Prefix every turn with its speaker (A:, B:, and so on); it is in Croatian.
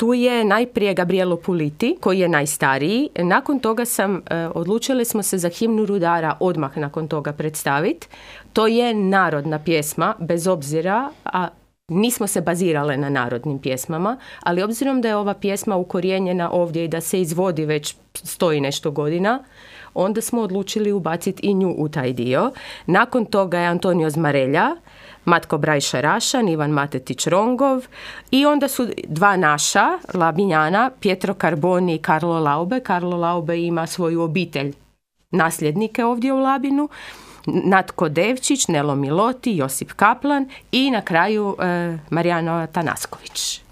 A: tu je najprije Gabrielo Puliti, koji je najstariji. Nakon toga odlučili smo se za himnu rudara odmah nakon toga predstaviti. To je narodna pjesma, bez obzira, a nismo se bazirale na narodnim pjesmama, ali obzirom da je ova pjesma ukorijenjena ovdje i da se izvodi već 100 i nešto godina, onda smo odlučili ubaciti i nju u taj dio. Nakon toga je Antonio Zmarelja, Matko Brajša Rašan, Ivan Matetić Rongov i onda su dva naša Labinjana, Pietro Carboni i Karlo Laube. Karlo Laube ima svoju obitelj, nasljednike ovdje u Labinu. Natko Devčić, Nelo Miloti, Josip Kaplan i na kraju Marijana Tanasković.